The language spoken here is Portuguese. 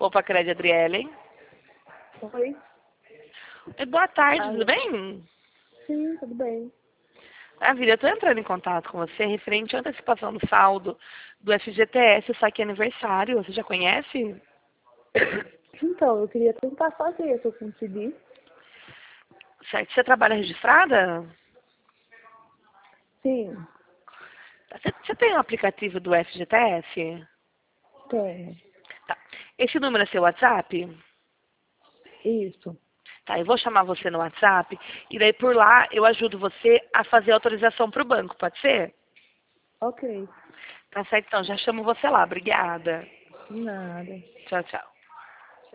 Poupa Crédito, Adriele. Oi. Boa tarde, Alô. tudo bem? Sim, tudo bem. Maravilha, eu estou entrando em contato com você referente à antecipação do saldo do FGTS, saque aniversário. Você já conhece? Então, eu queria tentar fazer, se eu conseguir. Certo. Você trabalha registrada? Sim, Você tem o aplicativo do FGTS? tenho. Tá. Esse número é seu WhatsApp? Isso. Tá, eu vou chamar você no WhatsApp e daí por lá eu ajudo você a fazer a autorização para o banco, pode ser? Ok. Tá certo, então já chamo você lá. Obrigada. Nada. Tchau, tchau.